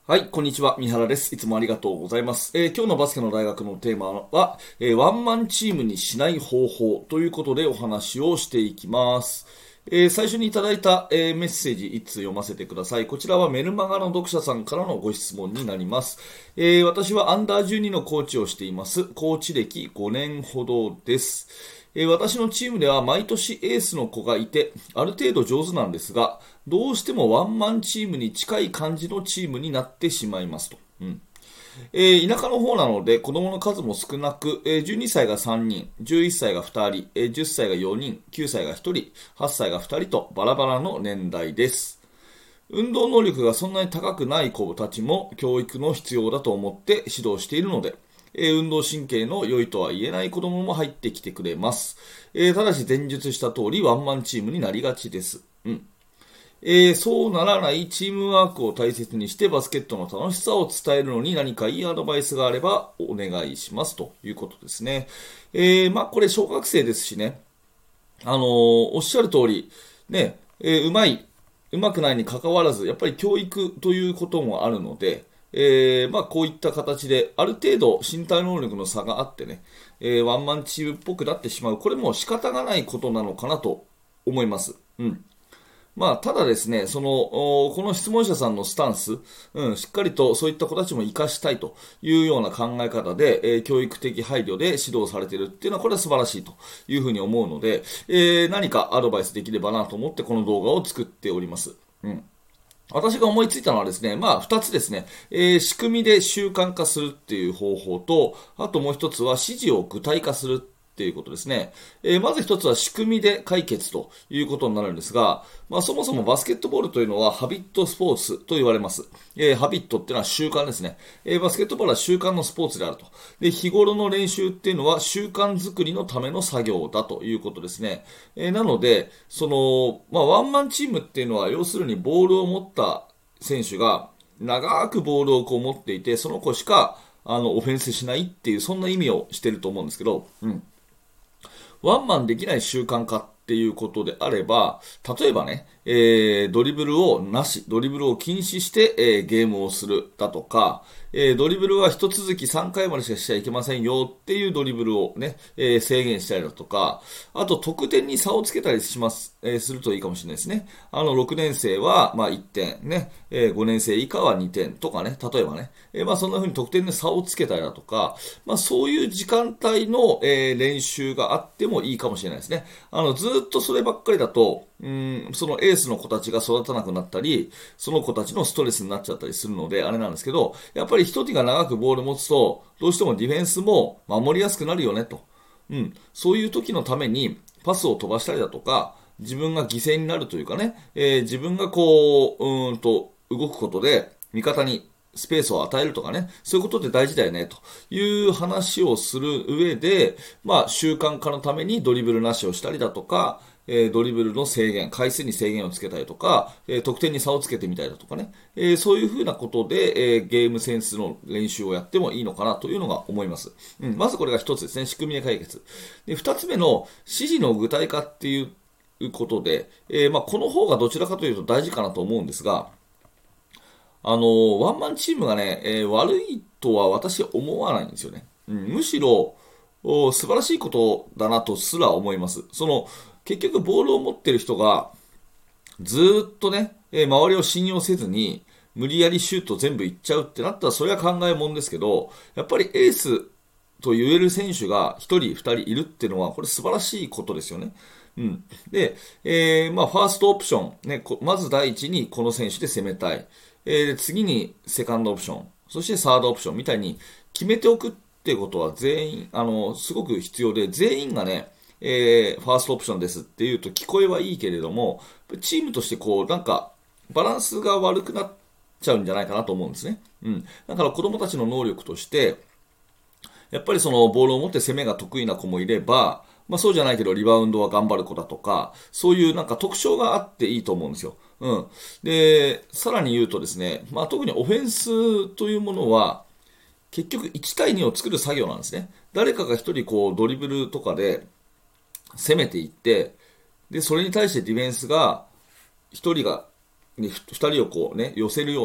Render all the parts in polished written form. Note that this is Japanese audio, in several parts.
はい、こんにちは。三原です。いつもありがとうございます。今日のバスケの大学のテーマは、ワンマンチームにしない方法ということでお話をしていきます。最初にいただいた、メッセージ1通読ませてください。こちらはメルマガの読者さんからのご質問になります。私はアンダー12のコーチをしています。コーチ歴5年ほどです。私のチームでは毎年エースの子がいて、ある程度上手なんですが、どうしてもワンマンチームに近い感じのチームになってしまいますと。田舎の方なので子供の数も少なく、12歳が3人、11歳が2人、10歳が4人、9歳が1人、8歳が2人とバラバラの年代です。運動能力がそんなに高くない子たちも教育の必要だと思って指導しているので、運動神経の良いとは言えない子供も入ってきてくれます。ただし前述した通りワンマンチームになりがちです。そうならないチームワークを大切にしてバスケットの楽しさを伝えるのに何かいいアドバイスがあればお願いしますということですね。これ小学生ですしね、おっしゃる通り、ね、うまくないに関わらず、やっぱり教育ということもあるので、こういった形で、ある程度身体能力の差があってね、ワンマンチームっぽくなってしまう。これも仕方がないことなのかなと思います。ただですね、この質問者さんのスタンス、しっかりとそういった子たちも活かしたいというような考え方で、教育的配慮で指導されているっていうのは、これは素晴らしいというふうに思うので、何かアドバイスできればなと思ってこの動画を作っております。私が思いついたのはですね、二つですね、仕組みで習慣化するっていう方法と、あともう一つは指示を具体化するっていうことですね。まず一つは仕組みで解決ということになるんですが、そもそもバスケットボールというのはハビットスポーツと言われます。ハビットっていうのは習慣ですね。バスケットボールは習慣のスポーツであると。で、日頃の練習っていうのは習慣作りのための作業だということですね。なので、ワンマンチームっていうのは要するにボールを持った選手が長くボールをこう持っていて、その子しかオフェンスしないっていう、そんな意味をしてると思うんですけど、ワンマンできない習慣化っていうことであれば、例えばね、ドリブルをなし、ドリブルを禁止して、ゲームをするだとか、ドリブルは一続き3回までしかしちゃいけませんよっていうドリブルをね、制限したりだとか、あと得点に差をつけたりします、するといいかもしれないですね。6年生は、1点、ね、5年生以下は2点とかね、例えばね、そんな風に得点で差をつけたりだとか、そういう時間帯の、練習があってもいいかもしれないですね。ずっとそればっかりだと、そのエースの子たちが育たなくなったり、その子たちのストレスになっちゃったりするので、あれなんですけど、やっぱり一人が長くボールを持つと、どうしてもディフェンスも守りやすくなるよねと。そういう時のためにパスを飛ばしたりだとか、自分が犠牲になるというかね、自分が動くことで味方にスペースを与えるとかね、そういうことって大事だよね、という話をする上で、習慣化のためにドリブルなしをしたりだとか、ドリブルの制限、回数に制限をつけたりとか、得点に差をつけてみたりだとかね、そういうふうなことで、ゲームセンスの練習をやってもいいのかなというのが思います。まずこれが一つですね、仕組みで解決。で、二つ目の指示の具体化っていうことで、この方がどちらかというと大事かなと思うんですが、ワンマンチームがね、悪いとは私は思わないんですよね。むしろ、素晴らしいことだなとすら思います。結局ボールを持ってる人が、ずーっとね、周りを信用せずに、無理やりシュート全部いっちゃうってなったら、それは考えもんですけど、やっぱりエースと言える選手が1人、2人いるっていうのは、これ素晴らしいことですよね。で、ファーストオプション、ね、まず第一にこの選手で攻めたい。次にセカンドオプション、そしてサードオプションみたいに決めておくっていうことは全員、すごく必要で、全員がね、ファーストオプションですっていうと聞こえはいいけれども、チームとしてバランスが悪くなっちゃうんじゃないかなと思うんですね。だから子供たちの能力として、やっぱりそのボールを持って攻めが得意な子もいれば、そうじゃないけどリバウンドは頑張る子だとか、そういう特徴があっていいと思うんですよ。で、さらに言うとですね、特にオフェンスというものは、結局1対2を作る作業なんですね。誰かが1人ドリブルとかで攻めていって、で、それに対してディフェンスが1人が、ね、2人を寄せるような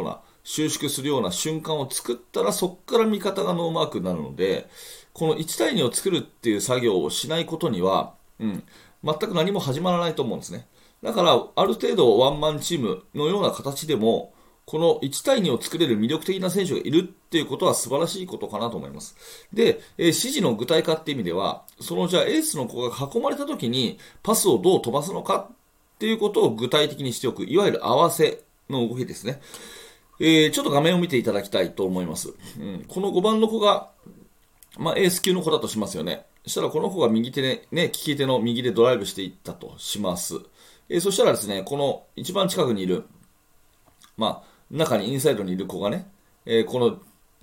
収縮するような瞬間を作ったら、そこから味方がノーマークになるので、この1対2を作るっていう作業をしないことには、全く何も始まらないと思うんですね。だから、ある程度ワンマンチームのような形でも、この1対2を作れる魅力的な選手がいるっていうことは素晴らしいことかなと思います。で、指示の具体化っていう意味では、じゃあエースの子が囲まれた時にパスをどう飛ばすのかっていうことを具体的にしておく、いわゆる合わせの動きですね。ちょっと画面を見ていただきたいと思います。この5番の子が、エース級の子だとしますよね。そしたらこの子が右手で、利き手の右でドライブしていったとします。そしたらですね、この一番近くにいる、中にインサイドにいる子がね、この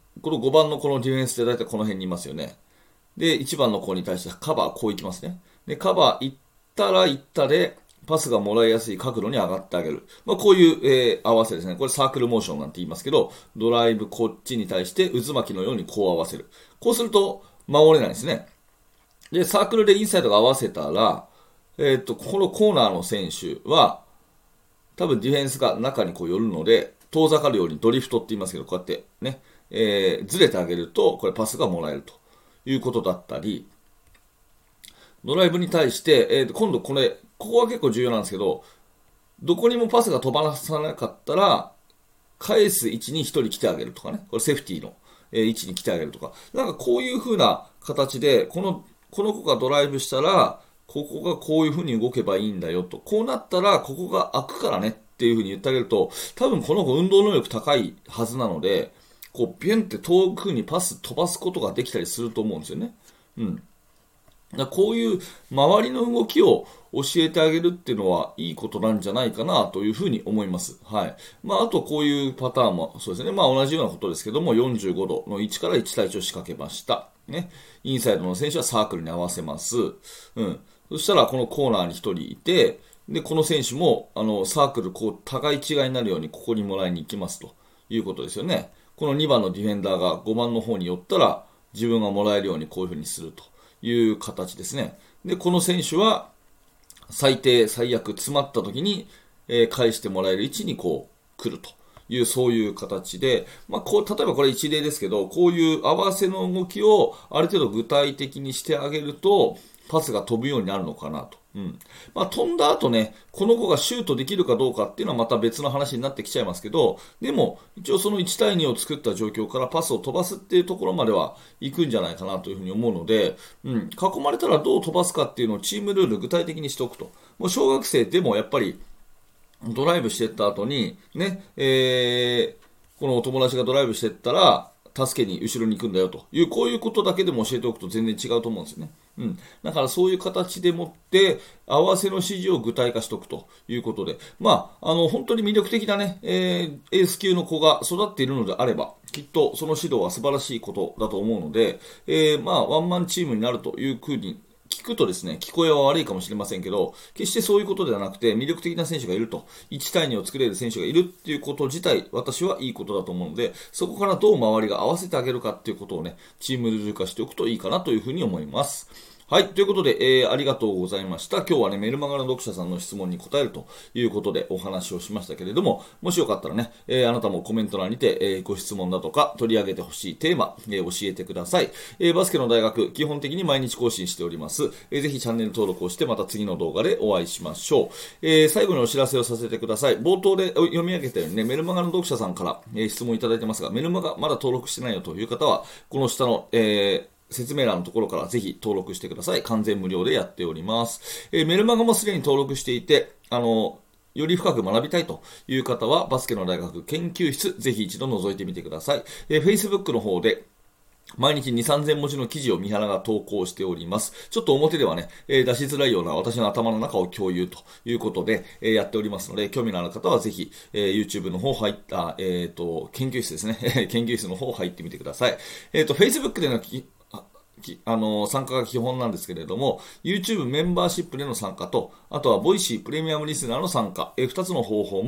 5番のこのディフェンスで大体この辺にいますよね。で、1番の子に対してカバーこういきますね。で、カバー行ったら行ったで、パスがもらいやすい角度に上がってあげる。こういう、合わせですね。これサークルモーションなんて言いますけど、ドライブこっちに対して渦巻きのようにこう合わせる。こうすると守れないですね。で、サークルでインサイドが合わせたら、このコーナーの選手は、多分ディフェンスが中にこう寄るので、遠ざかるようにドリフトって言いますけど、こうやってね、ずれてあげると、これパスがもらえるということだったり、ドライブに対して、今度ここは結構重要なんですけど、どこにもパスが飛ばさなかったら、返す位置に1人来てあげるとかね、これセーフティーの位置に来てあげるとか、なんかこういう風な形で、この子がドライブしたら、ここがこういう風に動けばいいんだよと、こうなったらここが開くからねっていう風に言ってあげると、多分この子運動能力高いはずなので、こうビュンって遠くにパス飛ばすことができたりすると思うんですよね。こういう周りの動きを教えてあげるっていうのはいいことなんじゃないかなというふうに思います。はい。あとこういうパターンもそうですね。同じようなことですけども、45度の位置から1対1を仕掛けました。ね。インサイドの選手はサークルに合わせます。そしたらこのコーナーに1人いて、で、この選手も、サークル、互い違いになるようにここにもらいに行きますということですよね。この2番のディフェンダーが5番の方に寄ったら、自分がもらえるようにこういうふうにするという形ですね。で、この選手は、最低、最悪詰まった時に、返してもらえる位置に来るという、そういう形で、例えばこれ一例ですけど、こういう合わせの動きをある程度具体的にしてあげると、パスが飛ぶようになるのかなと。飛んだ後ね、この子がシュートできるかどうかっていうのはまた別の話になってきちゃいますけど、でも、一応その1対2を作った状況からパスを飛ばすっていうところまでは行くんじゃないかなというふうに思うので、囲まれたらどう飛ばすかっていうのをチームルール具体的にしておくと。もう小学生でもやっぱり、ドライブしていった後に、ね、このお友達がドライブしていったら、助けに後ろに行くんだよという、こういうことだけでも教えておくと全然違うと思うんですよね。だからそういう形でもって、合わせの指示を具体化しておくということで、本当に魅力的なね、エース級の子が育っているのであれば、きっとその指導は素晴らしいことだと思うので、ワンマンチームになるというふうに、聞くとですね、聞こえは悪いかもしれませんけど、決してそういうことではなくて、魅力的な選手がいると、1対2を作れる選手がいるっていうこと自体、私はいいことだと思うので、そこからどう周りが合わせてあげるかっていうことをね、チームルール化しておくといいかなというふうに思います。はい。ということで、ありがとうございました。今日はね、メルマガの読者さんの質問に答えるということでお話をしましたけれども、もしよかったらね、あなたもコメント欄にて、ご質問だとか取り上げてほしいテーマ、教えてください。バスケの大学、基本的に毎日更新しております。ぜひチャンネル登録をして、また次の動画でお会いしましょう。最後にお知らせをさせてください。冒頭で読み上げたようにね、メルマガの読者さんから、質問いただいてますが、メルマガまだ登録してないよという方は、この下の、説明欄のところからぜひ登録してください。完全無料でやっております。メルマガもすでに登録していて、より深く学びたいという方は、バスケの大学研究室、ぜひ一度覗いてみてください。Facebook の方で、毎日2、3000文字の記事を三原が投稿しております。ちょっと表ではね、出しづらいような私の頭の中を共有ということで、やっておりますので、興味のある方はぜひ、YouTube の方入った、研究室ですね。研究室の方入ってみてください。Facebook での参加が基本なんですけれども、YouTube メンバーシップでの参加と、あとはボイシープレミアムリスナーの参加、2つの方法も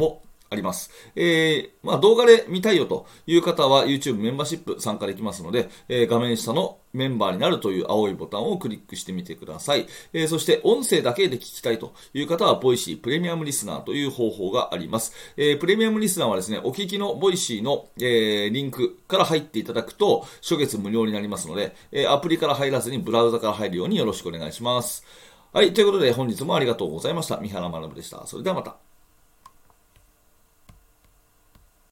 あります。動画で見たいよという方は YouTube メンバーシップ参加できますので、画面下のメンバーになるという青いボタンをクリックしてみてください。そして音声だけで聞きたいという方は、ボイシープレミアムリスナーという方法があります。プレミアムリスナーはですね、お聞きのボイシーの、リンクから入っていただくと、初月無料になりますので、アプリから入らずにブラウザから入るようによろしくお願いします。はい、ということで本日もありがとうございました。三原学でした。それではまた。